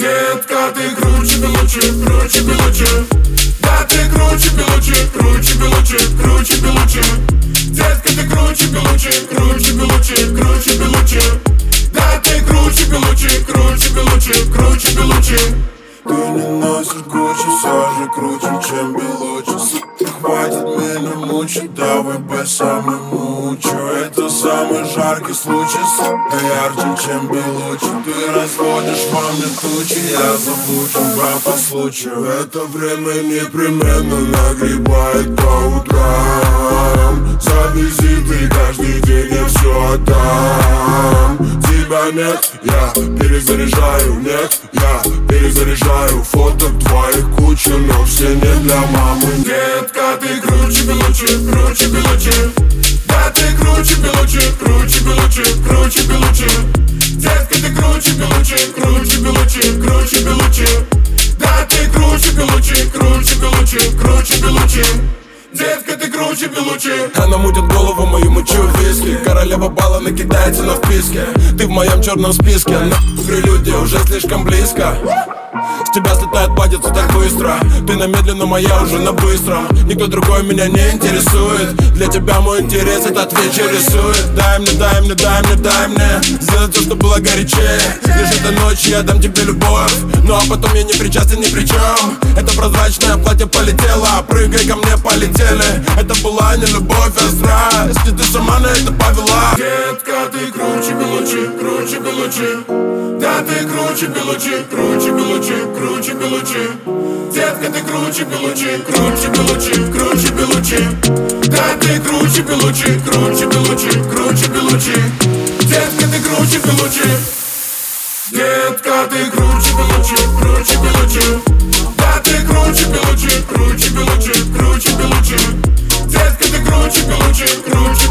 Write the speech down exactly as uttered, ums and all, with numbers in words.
Детка, ты круче, белуче, круче, белуче. Да, ты круче, белуче, круче, белуче, круче, белуче. Детка, ты круче, белуче, круче, белуче, круче, белуче. Да, ты круче, белуче, круче, белуче, круче, белуче. Ты не носишь Гуччи, все же круче, чем Белуччи. Хватит меня мучить, давай бы самый мучу. Это самый жаркий случай, сука, ярче, чем Белуччи. Ты разводишь во мне тучи, я забуду тебя по случаю. Это время непременно нагребает по утрам. За визиты каждый день я все отдам. Тебя нет, я перезаряжаю, нет, я перезаряжаю. Фоток твоих куча, но все не для мамы. Детка, ты круче, белуче, круче, белуче. Да, ты круче, белуче, круче, белуче, круче, белуче. Детка, ты круче, белуче, круче, белуче, круче, белуче. Да, ты круче, белуче, круче, белуче, круче, белуче. Детка, ты круче, белуче. Она мутит голову мою, мочу виски. Королева бала накидается на вписке. Ты в моем черном списке, но прелюдия уже слишком близко. С тебя слетает падится так быстро. Ты на медленно, моя уже на быстром. Никто другой меня не интересует. Для тебя мой интерес этот вечер рисует. Дай мне, дай мне, дай мне, дай мне сделать все, что было горячее. Лишь этой ночью я дам тебе любовь. Ну а потом я не причастен ни при чем. Это прозрачное платье полетело, прыгай ко мне, полетели. Это была не любовь, а страсть. И ты сама на это повела. Детка, ты круче, белуче, круче, белуче. Да, ты круче, белуче, круче, белуче, круче, белуче. Детка, ты круче, белуче, круче, белуче, круче, белуче. Да, ты круче, белуче, круче, белуче, круче, белуче. Детка, ты круче, белуче. Детка, ты круче, белуче, круче, белуче. Да, ты круче, белуче, круче, белуче, круче, белуче. Детка, ты круче, белуче, круче.